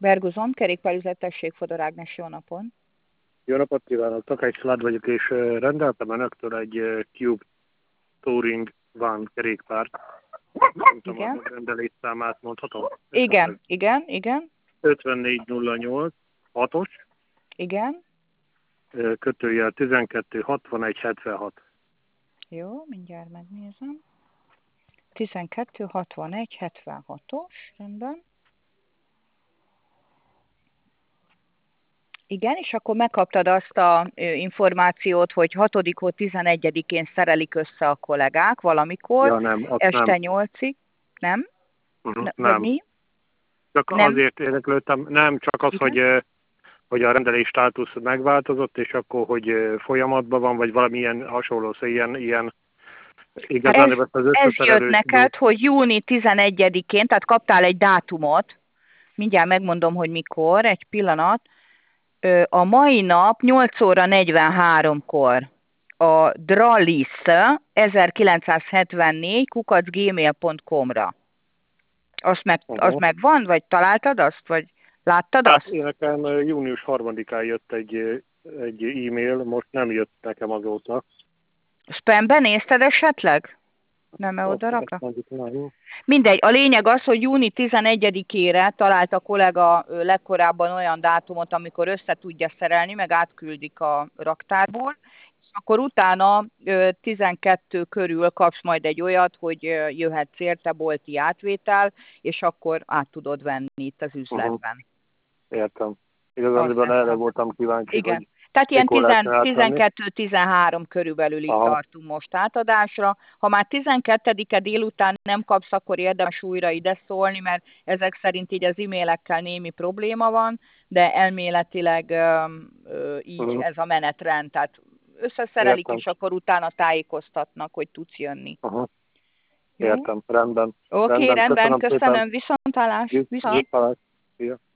Berguzon, kerékpárüzlet, tessék, Fodor Ágnes, jó napon. Jó napot kívánok, Takács Szilárd vagyok, és rendeltem önöktől egy Cube Touring van kerékpárt. Nem tudom, Igen. a rendelésszámát mondhatom? Igen, igen, igen. 5408 6-os, Igen. kötőjel 12 61 76. Jó, mindjárt megnézem. 12 61 76-os, rendben. Igen, és akkor megkaptad azt a információt, hogy 6-ról 11-én szerelik össze a kollégák valamikor, Ja, nem, azt este nem. 8-ig. Nem? Vagy Nem. mi? Csak Nem. azért érdeklődtem, nem, csak az, hogy a rendelés státusz megváltozott, és akkor, hogy folyamatban van, vagy valamilyen hasonló, szóval ilyen igazán ez jött neked, hogy júni 11-én, tehát kaptál egy dátumot, mindjárt megmondom, hogy mikor, egy pillanat, a mai nap 8 óra 43-kor a Dralis 1974 @gmail.com-ra. Az megvan, vagy találtad azt, vagy láttad azt? Én nekem június 3-án jött egy e-mail, most nem jött nekem azóta. Spamben nézted esetleg? Nem oda rakta? Mindegy, a lényeg az, hogy júni 11-ére talált a kollega legkorábban olyan dátumot, amikor össze tudja szerelni, meg átküldik a raktárból, és akkor utána 12 körül kapsz majd egy olyat, hogy jöhetsz érte bolti átvétel, és akkor át tudod venni itt az üzletben. Értem. Igazán erre voltam kíváncsi, igen. hogy tehát ilyen mikor lehetne átvenni. 12-13 körülbelül itt tartunk most átadásra. Ha már 12-e délután nem kapsz, akkor érdemes újra ide szólni, mert ezek szerint így az e-mailekkel némi probléma van, de elméletileg így ez a menetrend. Tehát összeszerelik, és akkor utána tájékoztatnak, hogy tudsz jönni. Értem, rendben. Oké, rendben, köszönöm. Viszontlátásra. Viszont.